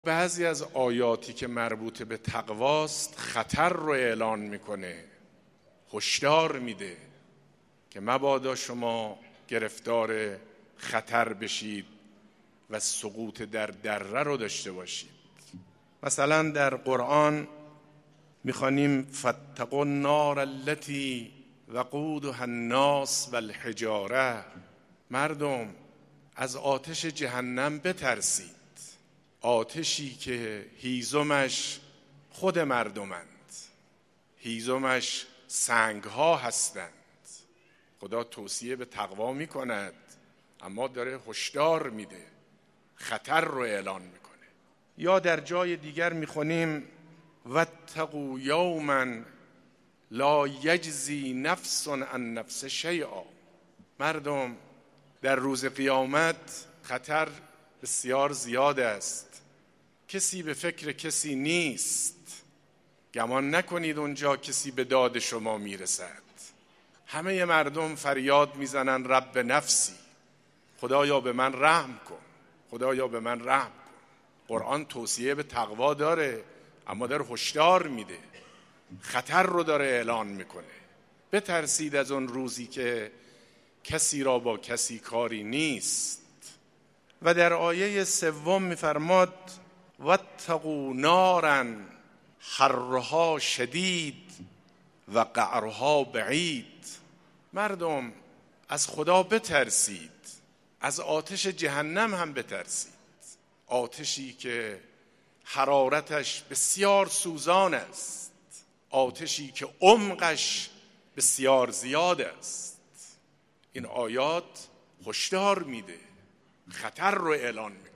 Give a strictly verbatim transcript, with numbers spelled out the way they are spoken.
بعضی از آیاتی که مربوط به تقواست خطر رو اعلان میکنه، هشدار میده که مبادا شما گرفتار خطر بشید و سقوط در دره رو داشته باشید. مثلا در قرآن میخوانیم فاتقوا النار التي وقودها الناس والحجاره، مردم از آتش جهنم بترسید، آتشی که هیزمش خود مردمند، هیزمش سنگ ها هستند. خدا توصیه به تقوا میکند اما داره هشدار میده، خطر رو اعلان میکنه. یا در جای دیگر میخونیم واتقوا یوما لا یجزی نفس عن نفس شیئا، مردم در روز قیامت خطر بسیار زیاد است، کسی به فکر کسی نیست، گمان نکنید اونجا کسی به داد شما میرسد. همه مردم فریاد میزنن رب نفسی، خدایا به من رحم کن، خدایا به من رحم کن. قرآن توصیه به تقوا داره اما داره هشدار میده، خطر رو داره اعلان میکنه. بترسید از اون روزی که کسی را با کسی کاری نیست. و در آیه سوم میفرماد واتقوا نارا حرها شدید و قعرها بعید، مردم از خدا بترسید، از آتش جهنم هم بترسید، آتشی که حرارتش بسیار سوزان است، آتشی که عمقش بسیار زیاد است. این آیات هشدار میده، خطر رو اعلان میکنه.